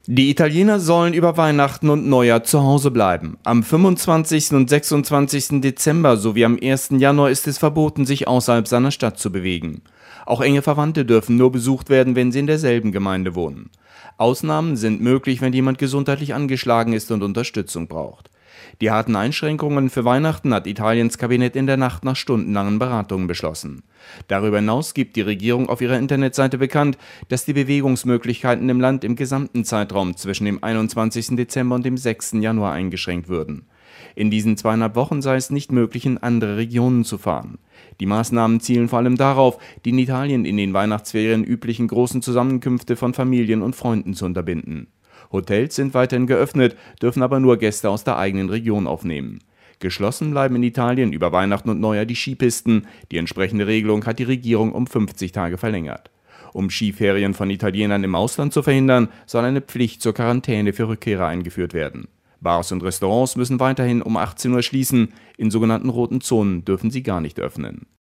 Die Italiener sollen über Weihnachten und Neujahr zu Hause bleiben. Am 25. und 26. Dezember sowie am 1. Januar ist es verboten, sich außerhalb seiner Stadt zu bewegen. Auch enge Verwandte dürfen nur besucht werden, wenn sie in derselben Gemeinde wohnen. Ausnahmen sind möglich, wenn jemand gesundheitlich angeschlagen ist und Unterstützung braucht. Die harten Einschränkungen für Weihnachten hat Italiens Kabinett in der Nacht nach stundenlangen Beratungen beschlossen. Darüber hinaus gibt die Regierung auf ihrer Internetseite bekannt, dass die Bewegungsmöglichkeiten im Land im gesamten Zeitraum zwischen dem 21. Dezember und dem 6. Januar eingeschränkt würden. In diesen 2,5 Wochen sei es nicht möglich, in andere Regionen zu fahren. Die Maßnahmen zielen vor allem darauf, die in Italien in den Weihnachtsferien üblichen großen Zusammenkünfte von Familien und Freunden zu unterbinden. Hotels sind weiterhin geöffnet, dürfen aber nur Gäste aus der eigenen Region aufnehmen. Geschlossen bleiben in Italien über Weihnachten und Neujahr die Skipisten. Die entsprechende Regelung hat die Regierung um 50 Tage verlängert. Um Skiferien von Italienern im Ausland zu verhindern, soll eine Pflicht zur Quarantäne für Rückkehrer eingeführt werden. Bars und Restaurants müssen weiterhin um 18 Uhr schließen, in sogenannten roten Zonen dürfen sie gar nicht öffnen.